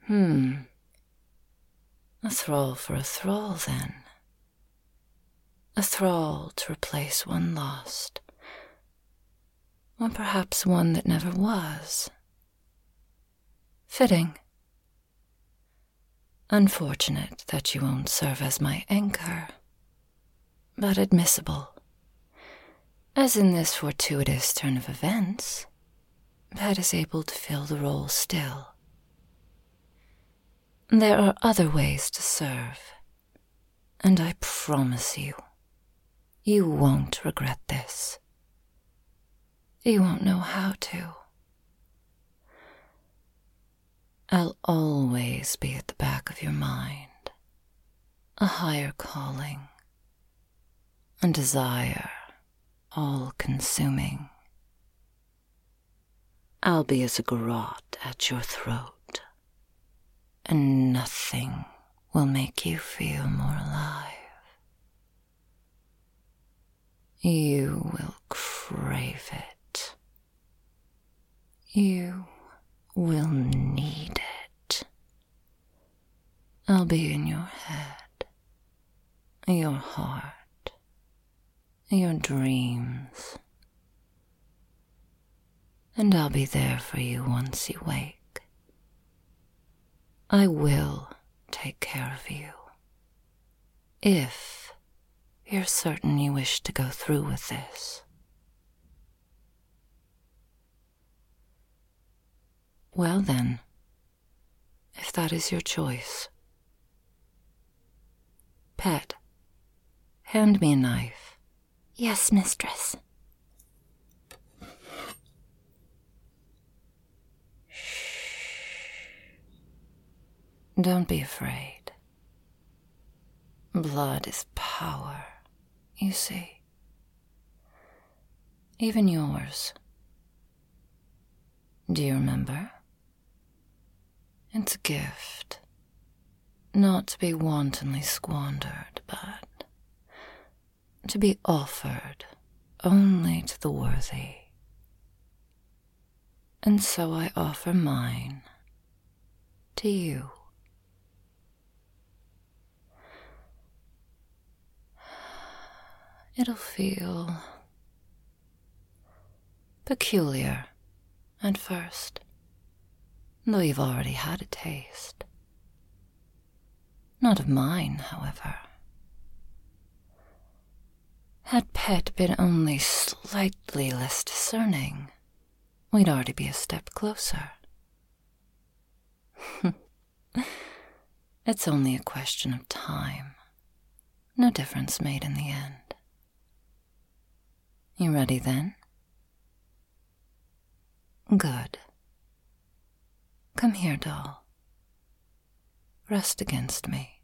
A thrall for a thrall, then. A thrall to replace one lost. Or perhaps one that never was. Fitting. Unfortunate that you won't serve as my anchor, but admissible. As in this fortuitous turn of events, Pet is able to fill the role still. There are other ways to serve, and I promise you, you won't regret this. You won't know how to. I'll always be at the back of your mind, a higher calling, a desire all-consuming. I'll be as a garrote at your throat, and nothing will make you feel more alive. You will crave it. You will need it. I'll be in your head, your heart, your dreams. And I'll be there for you once you wake. I will take care of you. If you're certain you wish to go through with this. Well then, if that is your choice. Pet, hand me a knife. Yes, mistress. Don't be afraid. Blood is power, you see. Even yours. Do you remember? It's a gift, not to be wantonly squandered, but to be offered only to the worthy. And so I offer mine to you. It'll feel peculiar at first, though you've already had a taste. Not of mine, however. Had Pet been only slightly less discerning, we'd already be a step closer. It's only a question of time. No difference made in the end. You ready then? Good. Come here, doll. Rest against me.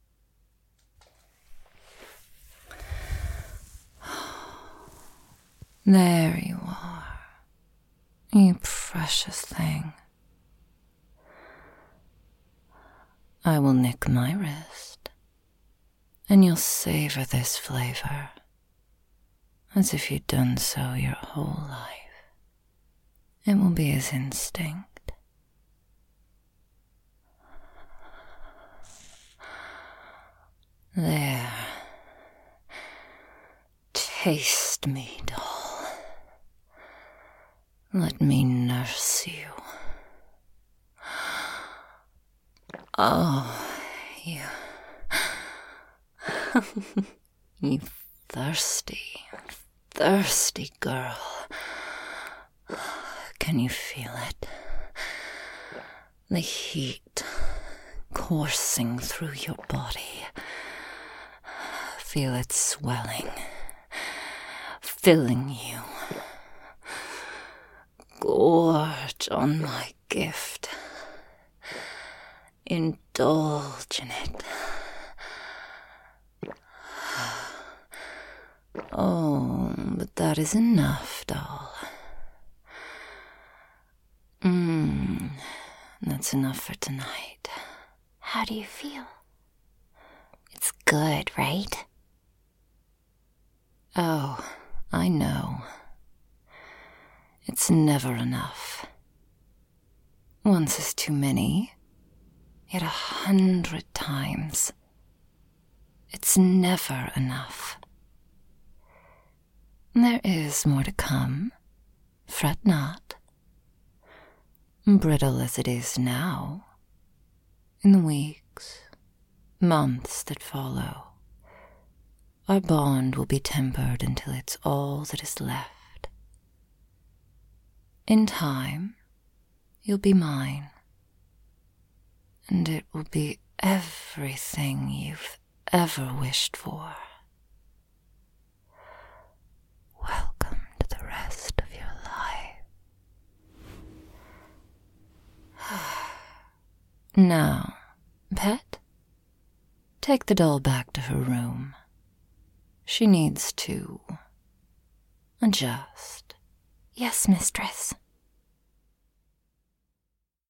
There you are, you precious thing. I will nick my wrist, and you'll savor this flavor as if you'd done so your whole life. It will be as instinct. There. Taste me, doll. Let me nurse you. Oh, you... you thirsty girl. Can you feel it? The heat coursing through your body. Feel it swelling, filling you. Gorge on my gift. Indulge in it. Oh, but that is enough, doll. That's enough for tonight. How do you feel? It's good, right? Oh, I know. It's never enough. Once is too many, yet 100 times. It's never enough. There is more to come. Fret not. Brittle as it is now, in the weeks, months that follow, our bond will be tempered until it's all that is left. In time, you'll be mine, and it will be everything you've ever wished for. Welcome to the rest of your life. Now, pet, take the doll back to her room. She needs to adjust. Yes, mistress.